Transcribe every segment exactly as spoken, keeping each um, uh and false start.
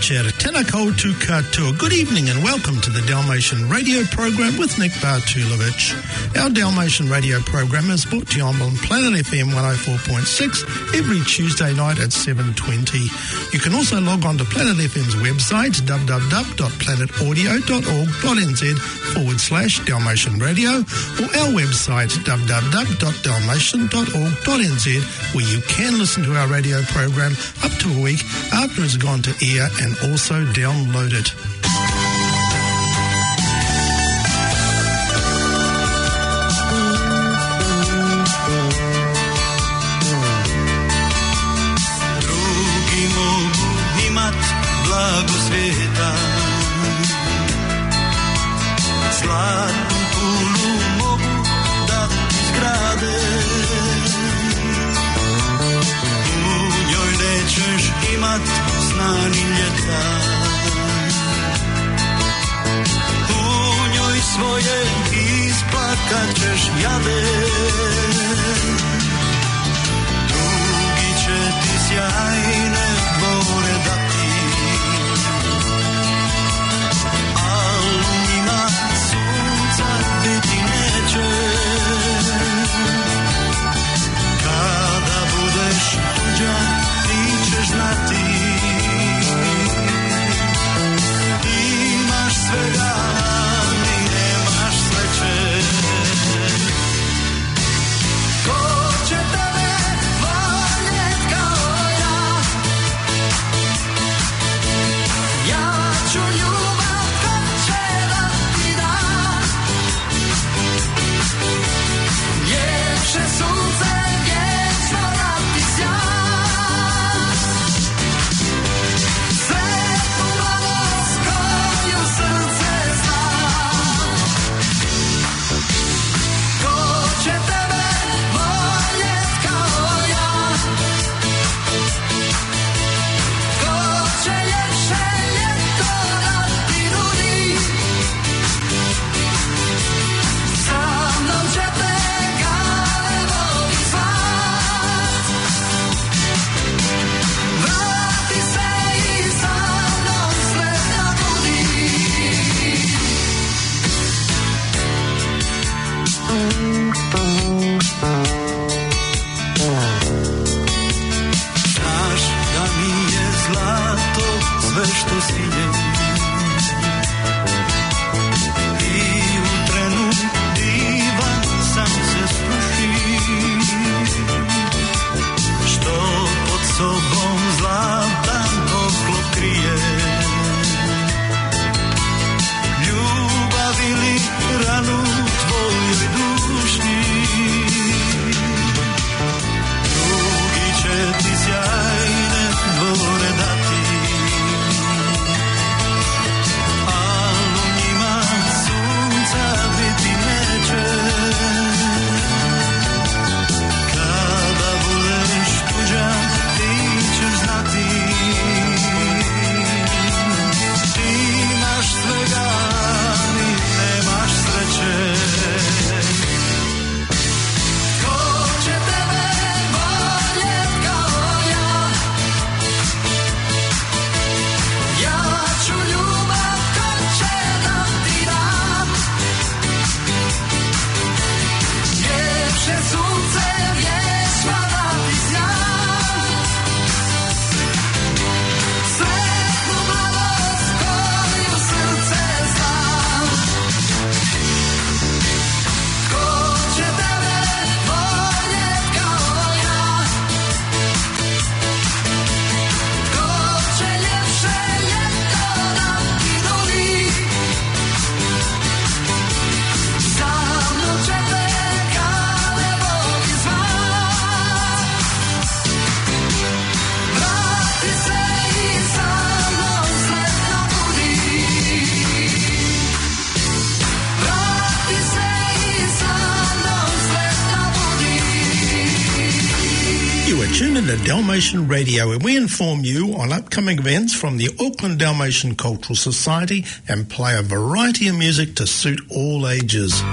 Chair, tēnā koutou katoa. Good evening and welcome to the Dalmatian Radio Program with Nick Bartulovich. Our Dalmatian Radio Program is brought to you on Planet F M one oh four point six every Tuesday night at seven twenty. You can also log on to Planet F M's website, w w w dot planet audio dot org dot n z forward slash Dalmatian Radio, or our website, w w w dot dalmatian dot org dot n z, where you can listen to our radio program up to a week after it's gone to air and also download it. Drugi mogu imat blago svijeta, zlatnu kulu mogu da izgrade, u njoj nećeš imat sna ni ljeta, u njoj svoje isplakat ćeš jade, drugi će ti sjajne dvore dati, al u njima sunca biti neće, kada budeš tuđa ti ćeš znati, imaš svega, ni nemaš sreće. Ko će tebe voljet kao ja? Ja ću ljubav kad će da ti dam, ljepše sunce vječno da ti sja. Sve što svinje i u trenu divan sam se spuši, što pod sobom zlatan oklop krije, ljubav ili ranu tvojoj duši, drugi će ti sjajne dvore dati, biti neće, kada budeš tuđa ti ćeš znati, imaš svega, ni nemaš sreće. Ko će tebe voljet kao ja? Ja ću ljubav kad će da ti dam, ljepše sunce vječno da ti sja. Sretnu mladost koju srce zna. Ko će tebe voljet kao ja? Ko će ljepše ljeto da ti doli? Sa mnom će te You are tuned in to Dalmatian Radio, where we inform you on upcoming events from the Auckland Dalmatian Cultural Society and play a variety of music to suit all ages.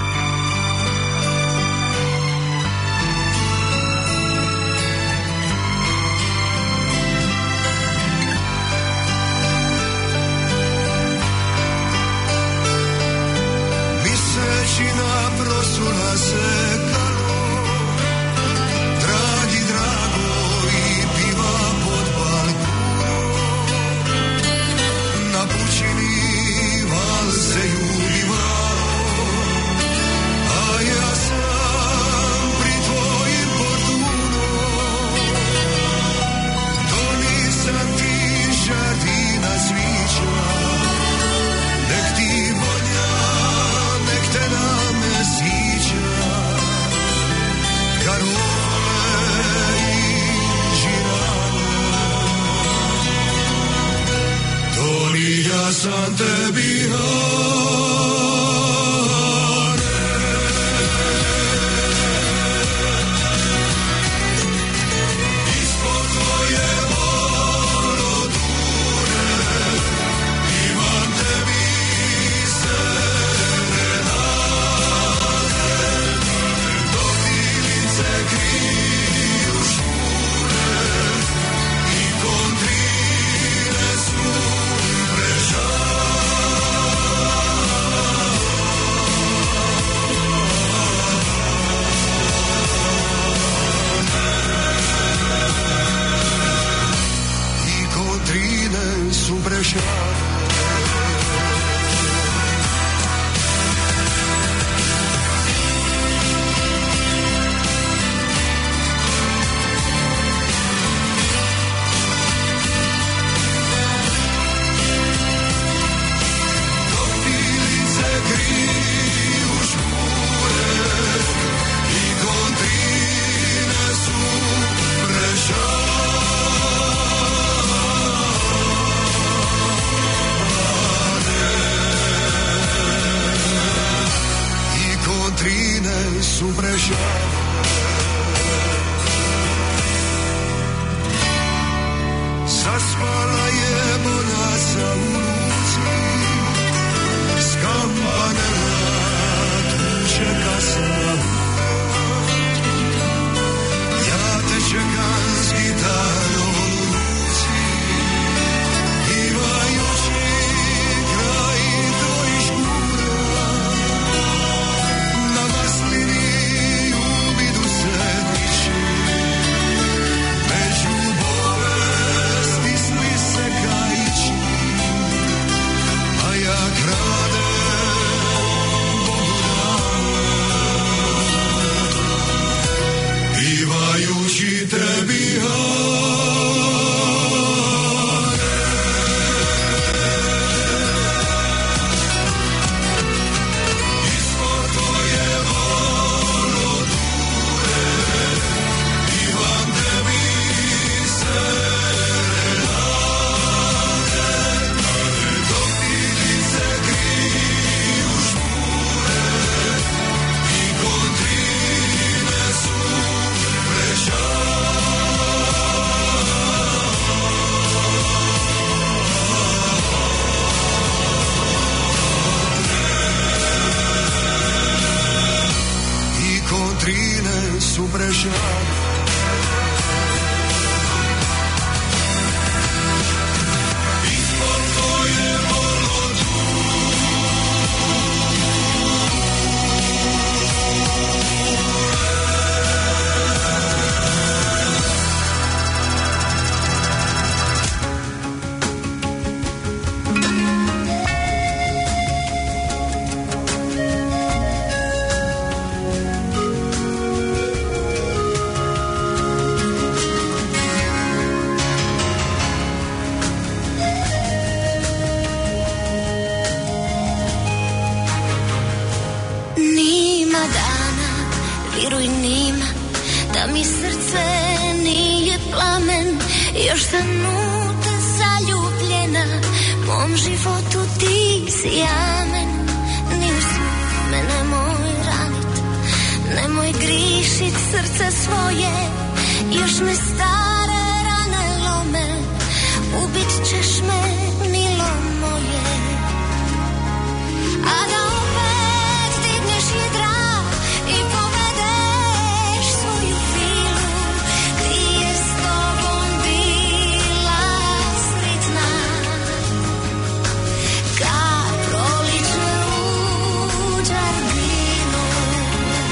Kad prolične u Đarbinu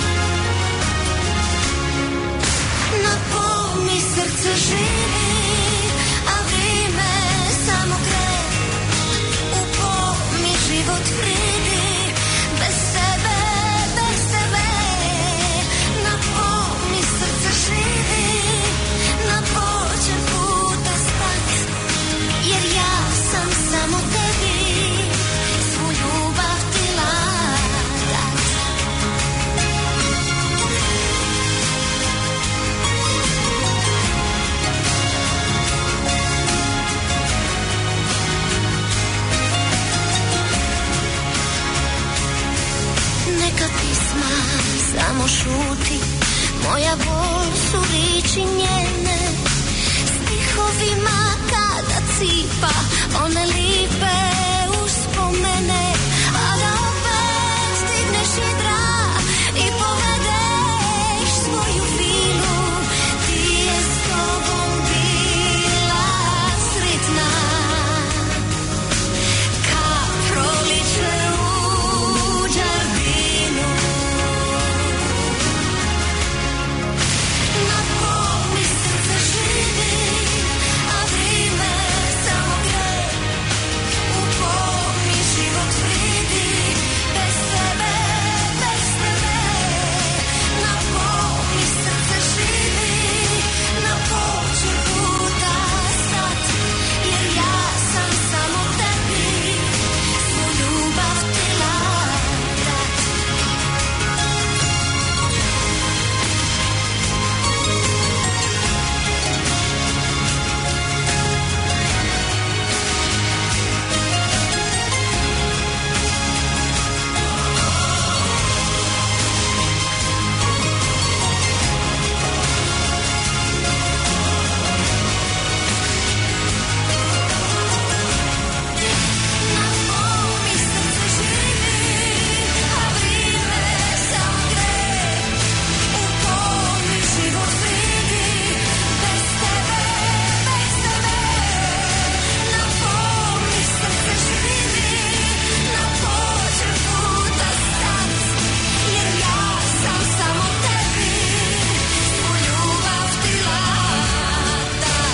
neka pisma samo šuti, moja bol su riči njene, stihovima kada cipa one lipe uspomene, a da opet stigneš jedra i povedeš svoju filu, ti je s tobom bila sretna, ka proliče u džardinu. Na pol mi srce živi, a vrime samo gre, u pol mi život vridi, bez tebe, bez tebe. Na pol mi srce živi, na pol će puta stat, jer ja sam samo tebi svu ljubav htjela dat. Na pol mi srce živi, a vrime samo gre, u pol mi život vridi, bez tebe, bez tebe. Na pol mi srce živi, na pol će puta stat, jer ja sam samo tebi svu ljubav htjela dat.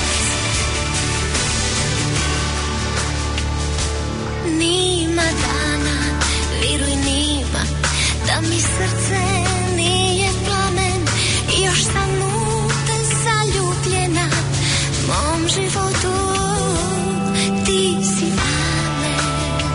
Nima dana, viruj nima, da mi srce nije plamen, još sam u te zaljubljena, mom životu ti si amen.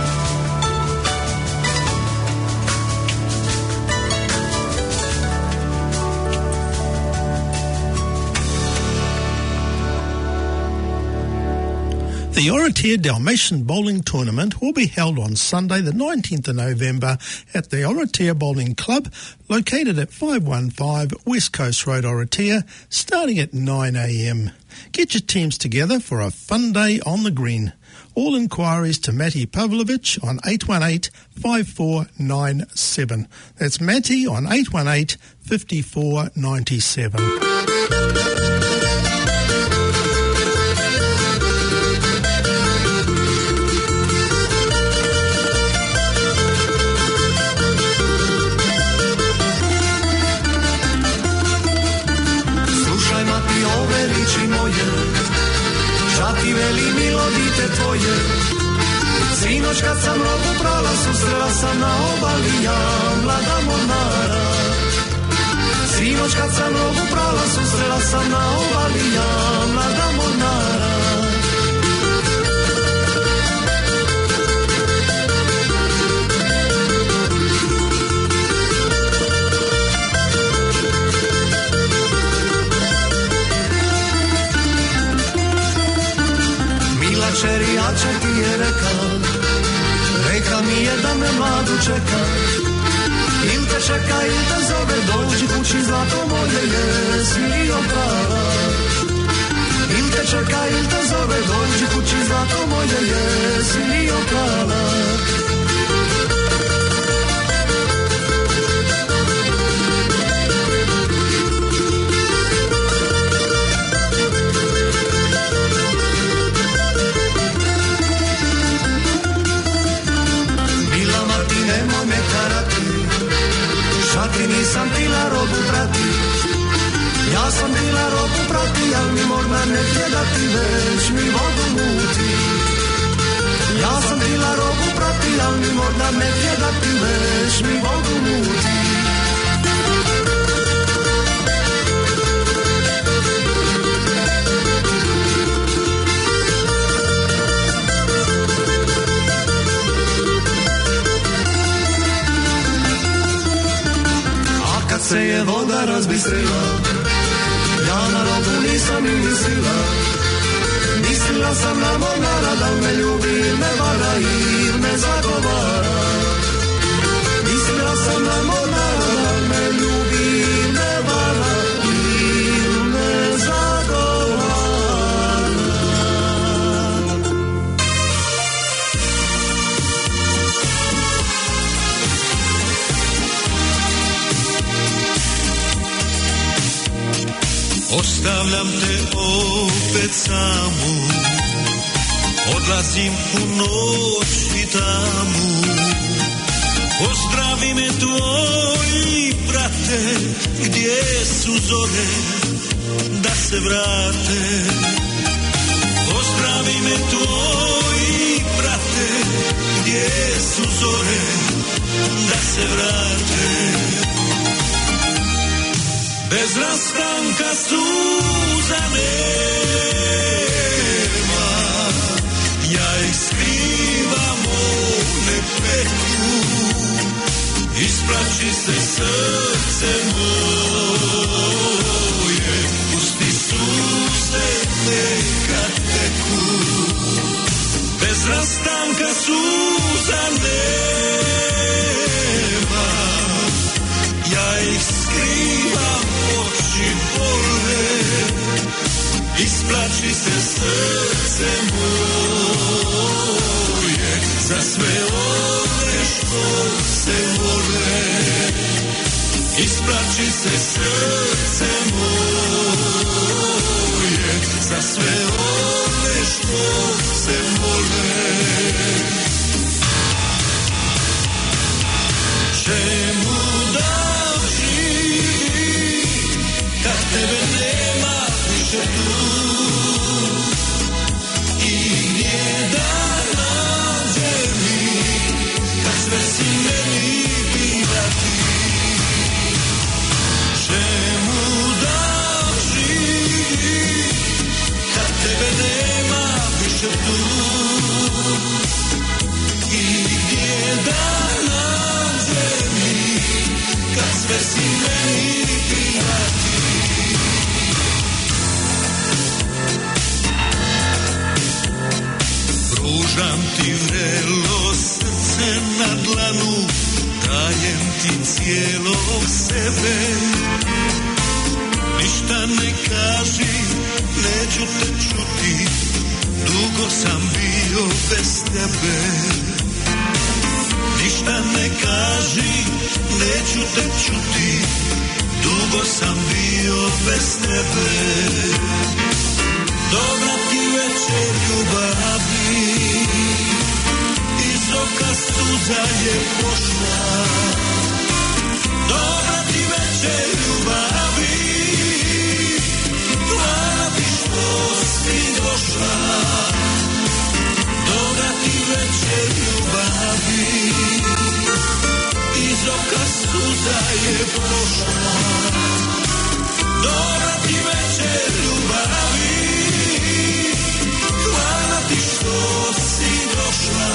The Oratia Dalmatian Bowling Tournament will be held on Sunday the nineteenth of November at the Oratia Bowling Club, located at five one five West Coast Road, Oratia, starting at nine a.m. Get your teams together for a fun day on the green. All inquiries to Matty Pavlovich on eight one eight, five four nine seven. That's Matty on eight one eight, five four nine seven. Slušaj mati ove riči moje, šta ti veli milo dite tvoje. Sinoć kad sam robu prala, susrela sam na obali ja, mlada mornara. Sinoć kad sam robu prala, susrela sam na obali ja, mlada mornara. Čeri, ja će ti je reka, reka mi je da me mladu čeka. Il te čeka, il te zove, dođi kući zlato moje, jesi li oprava. Il te čeka, il te zove, dođi kući zlato moje, jesi li oprava. Nemoj me karati, šati nisam bila robu prati. Ja sam bila robu prati, al mi morna ne htje da ti već mi vodu muti. Ja sam bila robu prati, al mi morna ne htje da ti već mi vodu muti. Kad se je voda razbistrila, ja na robu nisam i mislila. Mislila sam na mornara, da me ljubi il me vara il me zagovara. Mislila sam namornala da me ljubi ne vara i ne zagovara. Ostavljam te opet samu, odlazim u noć i tamu. Pozdravi me tvoji brate, gdje su zore da se vrate. Pozdravi me tvoji brate, gdje su zore da se vrate. Bez rastanka suza nema, ja ih skrivam, one peku. Isplači se srce moje, pusti suze neka teku. Bez rastanka suza nema, ja ih skrivam, oči bole. Isplači se srce moje, za sve one što se vole. Isplači se srce moje, za sve one što se vole. Čemu da živi, kad tebe nema više tu, i jedan nađe mi, kad sve si meni bila ti. Čemu da živi, kad tebe nema više tu, i jedan nađe mi, kad sve si meni bila ti. Pružam ti vrelo srce na dlanu, dajem ti cijelo sebe. Ništa ne kaži, neću te čuti, dugo sam bio bez tebe. Ništa ne kaži, neću te čuti, dugo sam bio bez tebe. Dobra ti večer ljubavi, iz oka suza je pošla. Dobra ti večer ljubavi, hvala ti što si došla. Dobra ti večer ljubavi, iz oka suza je pošla. Dobra ti večer ljubavi, hvala ti što si došla.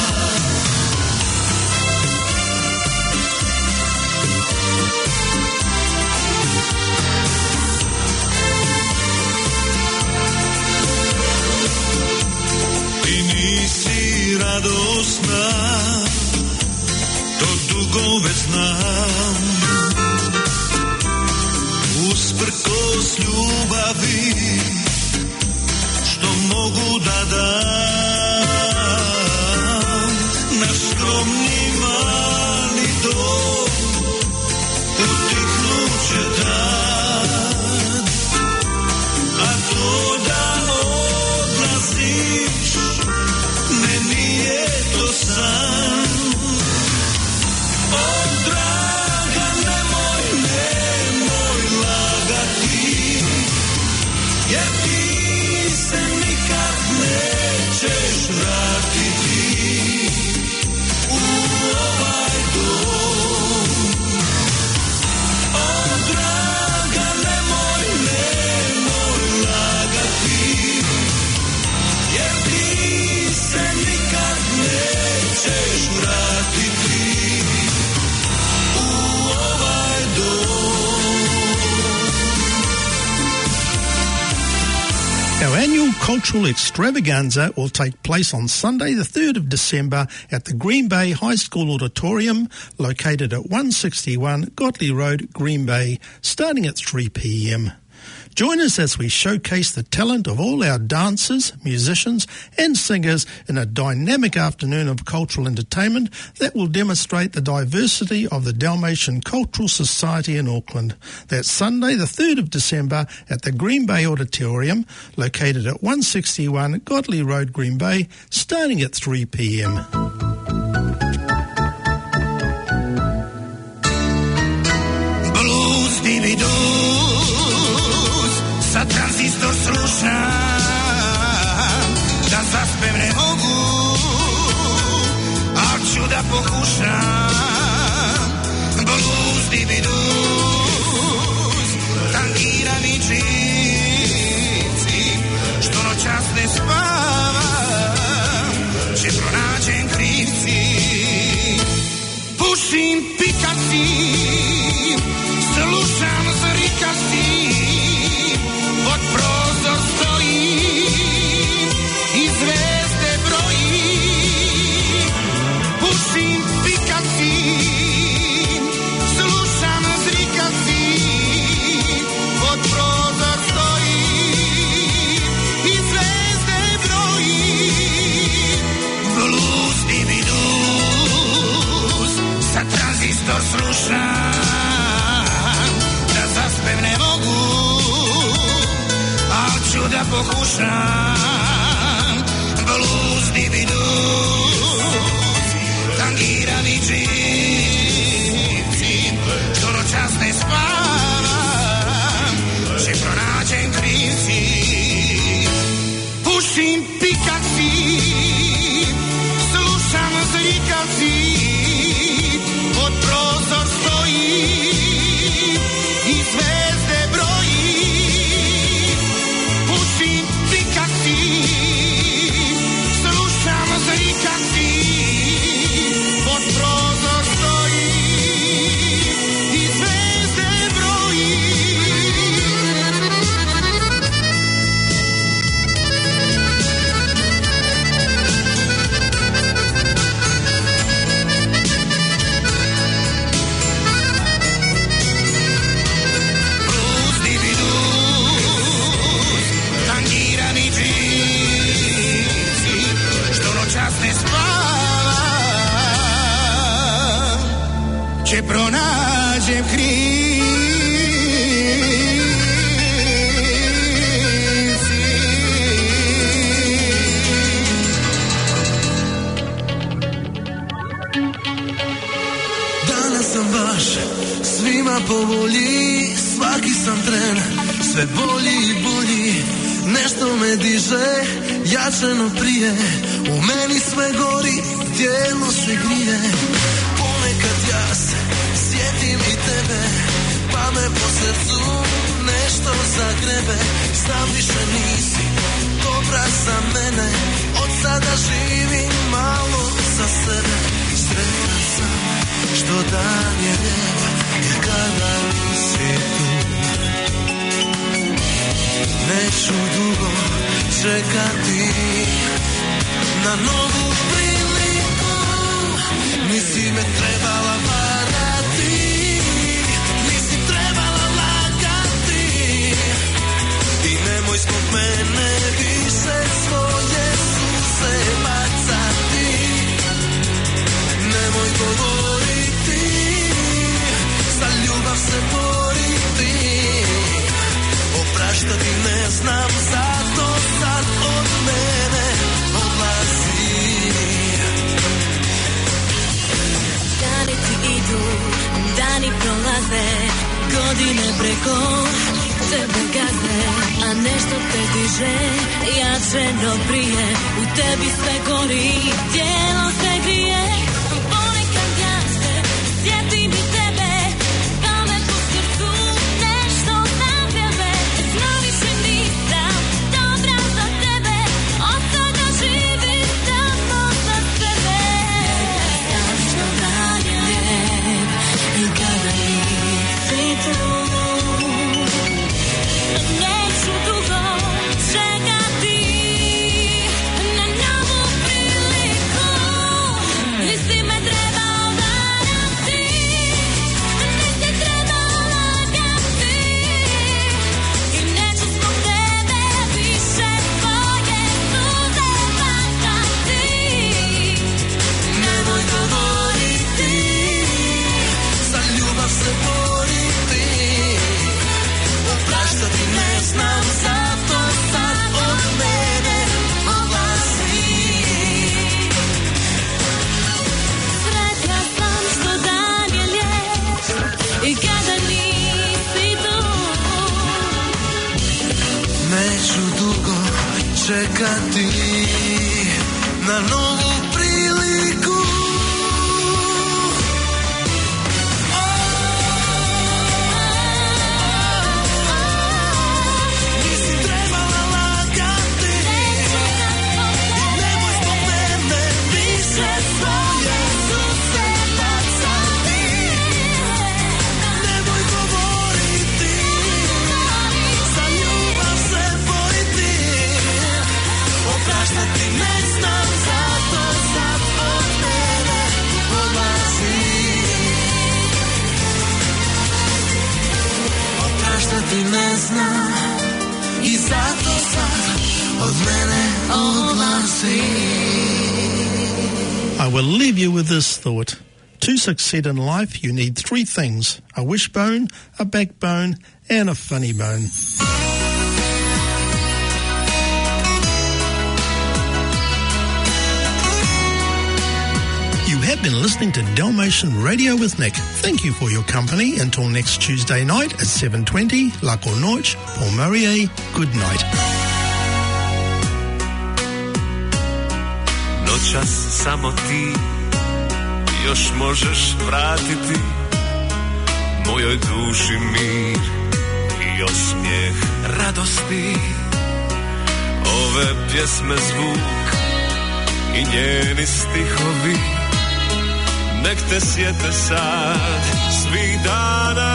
Ti nisi radosna, to dugo već znam. annual cultural extravaganza will take place on Sunday the third of December at the Green Bay High School Auditorium, located at one sixty-one Godley Road, Green Bay, starting at three p m. Join us as we showcase the talent of all our dancers, musicians and singers in a dynamic afternoon of cultural entertainment that will demonstrate the diversity of the Dalmatian Cultural Society in Auckland. That's Sunday the third of December at the Green Bay Auditorium, located at one sixty-one Godley Road, Green Bay, starting at three p m. Blues dividu sa tranzistor slušam, da zaspem ne mogu, al ću da pokušam. Blues divi blues, tangira mi džinci, što noćas ne spavam, će pronađem krivci. Pušim pikasi, slušam zrikasi, pod prozor stojim i zvezde brojim. Pušim pikasi, slušam zrikasi, pod prozor stojim i zvezde brojim. Blues divi blues, sa tranzistor slušam, da zaspem ne mogu, ću da pokušam. Blues divi blues, tangirani džinci, što noćas ne spavam, će pronađem krivci. Pušim pikasi, slušam zrikavci, pod prozor stojim i zvezde brojim. Pušim pikasi, slušam zrikavci, pod prozor stojim i zvezde brojim. Blues divi blues, tangirani džinci, što noćas ne spavam, će pronađem krivci. Danas sam baš svima po volji, svaki sam tren sve bolji i bolji. Nešto me diže, jače no prije, u meni sve gori, tijelo se grije. Ponekad ja se sjetim i tebe, pa me po srcu nešto zagrebe. Znam više nisi dobra za mene, od sada živim malo za sebe. Sretan sam što dan je lijep i kada nisi tu. Neću dugo čekati na novu priliku, nisi me trebala varati, nisi trebala lagati. I nemoj zbog mene više svoje suze bacati. Nemoj govoriti, za ljubav se boriti, opraštati ne znam, zato sad od mene odlazi. Dani ti idu, dani prolaze, godine preko tebe gaze, a nešto te diže, jače no prije, u tebi sve gori, tijelo se grije. Ponekad ja se sjetim i tebe, pa me po srcu nešto zagrebe. Znam više nisam dobra za tebe, od sada živim samo za sebe. Znam što dan je lijep i kada nisi tu. Neću dugo čekati da nisi tu. Neću dugo čekati na novu priliku. Ti ne znam i zato sad od mene odlazi. I will leave you with this thought. To succeed in life, you need three things: a wishbone, a backbone, and a funny bone. You have been listening to Dalmatian Radio with Nick. Thank you for your company. Until next Tuesday night at seven twenty, Lako Noć, Paul Marie, good night. Noćas samo ti još možeš vratiti mojoj duši mir i osmijeh radosti. Ove pjesme zvuk i njeni stihovi nek te sjete sad svih dana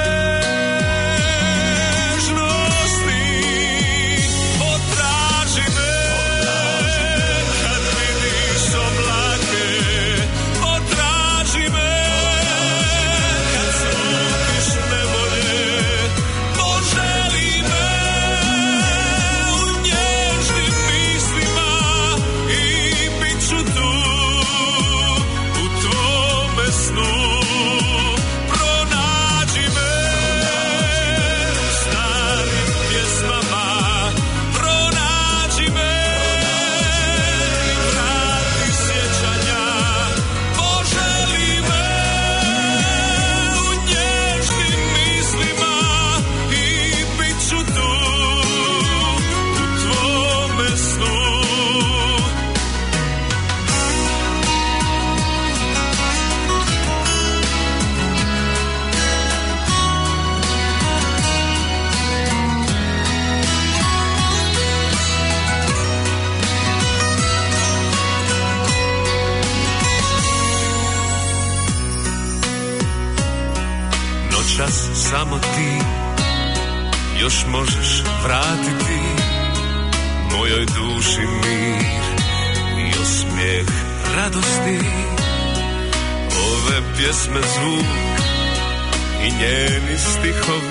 nježnosti. Potraži me kad vidiš oblake, potraži me kad slutiš nevolje, poželi me u nježnim mislima i bit ću tu u tvome snu. Pronađi me u starim pjesmama, pronađi me i vrati sjećanja, poželi me u nježnim mislima i bit ću tu u tvome snu. Noćas samo ti još možeš vratiti mojoj duši mir i osmijeh radosti. Ove pjesme zvuk i njeni stihovi